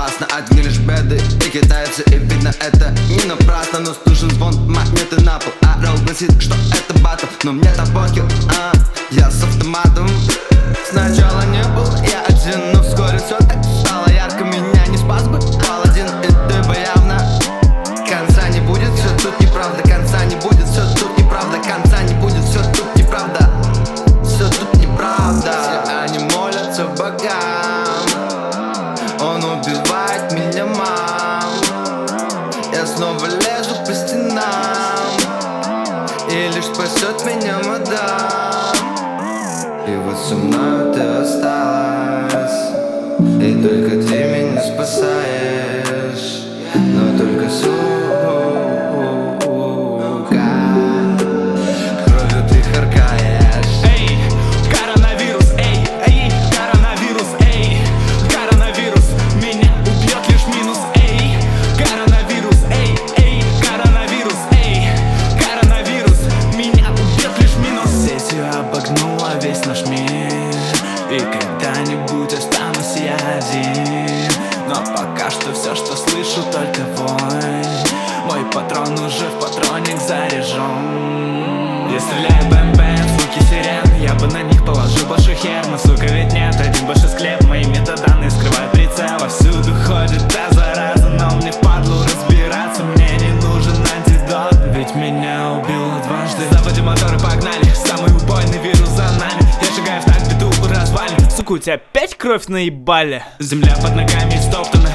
опасно, одни лишь беды и китайцы. И видно это не напрасно, но слышен звон монеты на пол. Орел гласит, что это батл, но мне-то похер, я с автоматом. Сначала не был я один, но вскоре все так стало ярко. Меня не спас бы паладин, и ты бы явно. Конца не будет, все тут неправда. Конца не будет, все тут неправда. Конца не будет, все тут неправда. Все тут неправда. Все они молятся богам, он убивает меня, мам. Я снова лезу по стенам, и лишь спасет меня мадам. И вот со мною ты осталась, и только ты меня спасаешь. Но только сука, кровью ты харкаешь. Эй, коронавирус, эй, эй, коронавирус, эй, коронавирус, меня убьет лишь минус, эй, коронавирус, эй, эй, коронавирус, эй, коронавирус, меня убьет лишь минус. Сетью обогнула весь наш мир, и когда-нибудь останусь я один. Но пока что все, что слышу, только вой. Мой патрон уже в патроник заряжен. Я стреляю бэм-бэм, звуки сирен, я бы на них положил больше хер. Но сука ведь нет, один большой склеп. Мои метаданные скрывают прицел. Повсюду ходит та зараза, но мне впадлу разбираться. Мне не нужен антидот, ведь меня убило дважды. Заводим моторы, погнали, самый убойный вирус за нами. Я шагаю в такт, беду развалин. Сука, у тебя опять кровь наебали? Земля под ногами стоптана,